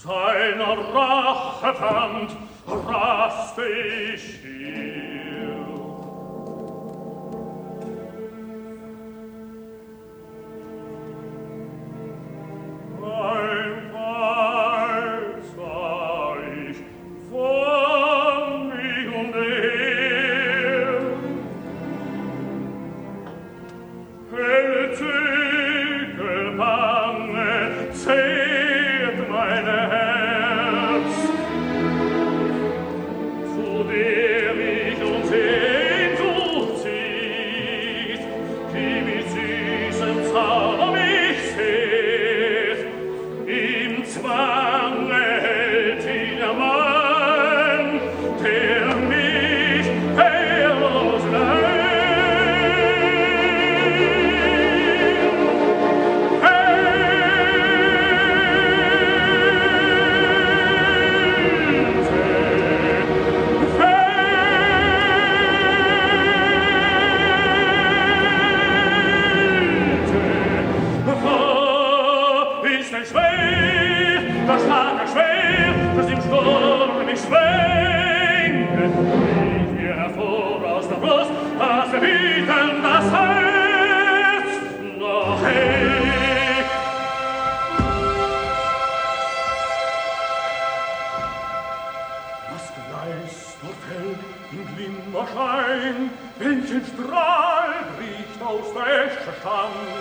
Seiner Rache fand, raste ich hier. Ein Weib sah ich von mich und her. Helle Zügelbange zehrt meine Herz, zu der mich und Sehnsucht zieht, die mit süßem Zauber mich sehrt. Im Zwange hält ihn der Mann, der mich heillos das starke Schwert, das im Sturm mich schwenkt, rief mir hervor aus der Brust, das erbieten das Herz, noch ich. Das Gleis dort fällt im Glimmerschein, welchen Strahl bricht aus der Esche Stand.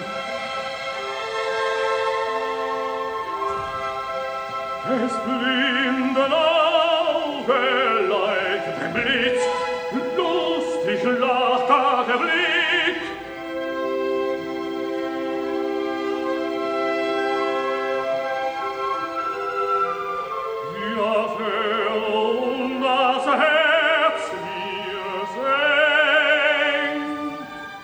Des blinden Auge leuchtet ein Blitz, lustig lacht da der Blick. Ja, und das Herz mir senkt.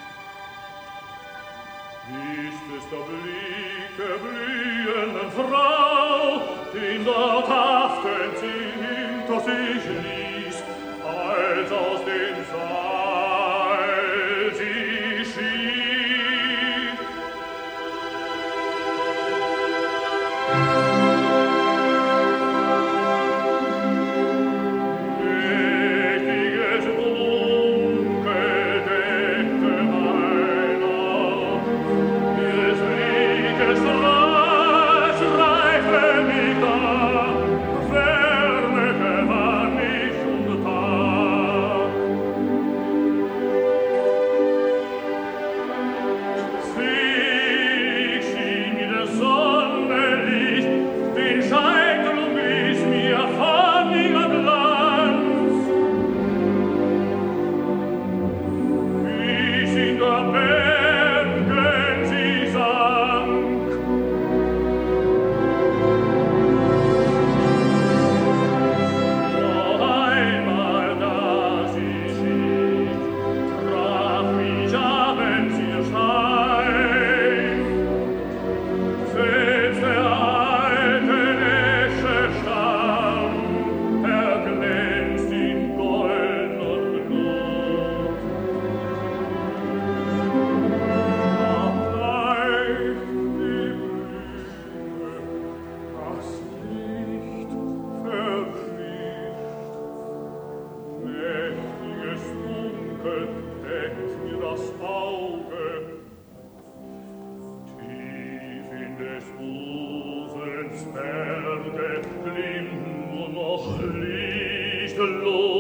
Ist es der Blick der blühenden Frau, den dort haften sie hinter sich ließ, als aus dem Saal sie schied. Mächtiges Dunkel deckte mein Auge, des Blickes Strahl streifte mich da, Ferne gewann mich und Tag. Selig schien mir das Sonnenlicht, den Scheitel umwies mir von ihrem Glanz. Wie sie in der Bergen sie sank, noch einmal da sie schied, traf mich abends ihr Schein. Selbst der alten Esche Stamm erglänzt in Gold und Blut. Ableicht die Blüte, das Licht verkriecht. Mächtiges Dunkel deckt mir das Auge, tief in des Busens Berge glimmt nur noch lichtlos